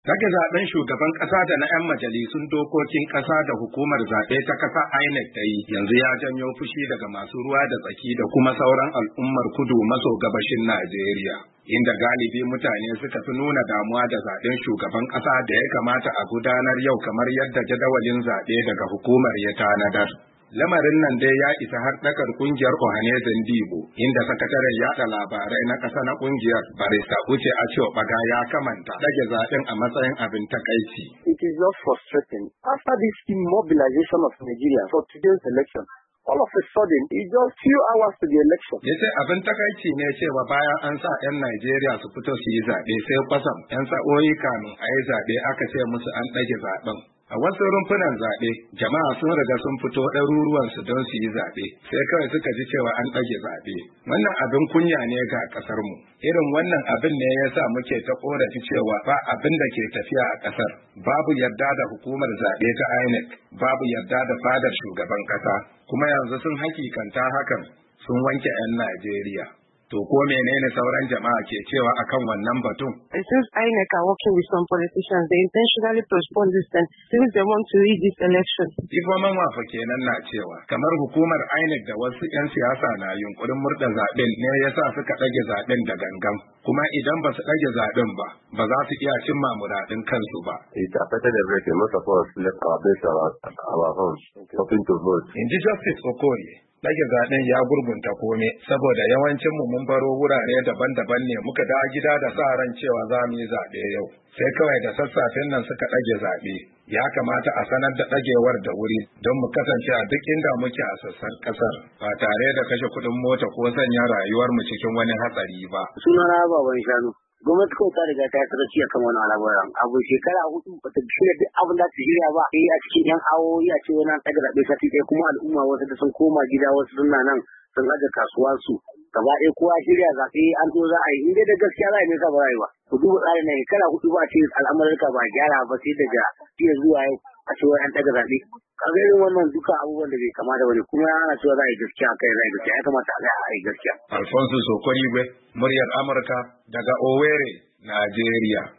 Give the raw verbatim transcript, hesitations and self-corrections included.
Daga zaben shugaban ƙasa da na 'yan majalisun dokokin ƙasa da hukumar zaɓe ta ƙasa I N E C ta yi yanzu ya janyo fushi daga masu ruwa da tsaki da kuma sauran al'ummar kudu maso gabashin Najeriya, inda galibi mutane suka fi nuna damuwa da zaben shugaban ƙasa da ya kamata a gudanar yau kamar yadda jadawalin zaɓe daga hukumar ya tanadar. Lamarin nan dai ya isa har ɗakar ƙungiyar Ohanezen Dibo, inda sakataren yaɗa labarai na ƙasa na ƙungiyar Barista Uche Achiokpaga ya kamanta ɗage zaɓen a matsayin abin takaici. It is just frustrating. After this immobilization of Nigeria for today's election, all of a sudden, it's just few hours to the election. Ya ce abin takaici ne cewa bayan an sa 'yan Najeriya su fito su yi zaɓe sai kwasam 'yan sa'o'i kamin a yi zaɓe aka ce musu an ɗage zaɓen. A wasu rumfunan zaɓe, jama'a sun riga sun fito ɗaruruwansu don su yi zaɓe, sai kawai suka ji cewa an ɗage zaɓe. Wannan abin kunya ne ga ƙasarmu. Irin wannan abin ne ya sa muke ta ƙorafi cewa ba abin da ke tafiya a ƙasar. Babu yarda da hukumar zaɓe ta I N E C, babu yarda da fadar shugaban ƙasa, kuma yanzu sun hakikanta hakan sun wanke 'yan Najeriya. To ko menene sauran jama'a ke cewa akan wannan batun? Since I N E C are working with some politicians, they intentionally postpone this and since they want to rig this election. Ifoman wafa kenan na cewa kamar hukumar I N E C da wasu 'yan siyasa na yunkurin murda zaben ne yasa suka ɗage zaben da gangan. Kuma idan ba su ɗage zaben ba, ba za su iya cimma muradin kansu ba. It affected everything. Most of us left our base around our homes, hoping to vote. In ji Justice Okoye, ɗage zaɓen ya gurgunta kome saboda yawancin mu mun baro wurare daban-daban ne muka da gida da sa ran cewa za mu yi zaɓe yau. Sai kawai da sassafen nan suka ɗage zaɓe. Ya kamata a sanar da ɗagewar da wuri don mu kasance a duk inda muke a sassan ƙasar ba tare da kashe kuɗin mota ko sanya rayuwar mu cikin wani hatsari ba. Sunana Baban Shanu. Gwamnati kawai ta riga ta yi sarki a kan wani al'amuran abu shekara hudu ba ta shirya duk abin da ta shirya ba sai a cikin yan awoyi a ce wani ɗaga zaɓe sati ɗaya kuma al'umma wasu da sun koma gida wasu suna nan sun aje kasuwansu gaba ɗaya kowa shirya zaɓe an zo za a yi in dai da gaskiya za a yi nesa ba za a yi ba ku duba tsarin na shekara hudu ba ce al'amurka ba gyara ba sai daga jiya zuwa yau a ce wani an ɗaga zaɓe kaga irin wannan duka abubuwan da bai kamata ba ne kuma ana cewa za a yi gaskiya kai za a yi gaskiya ya kamata a yi gaskiya. Alfonso Sokorigwe, muryar Amurka daga Owerri, Najeriya.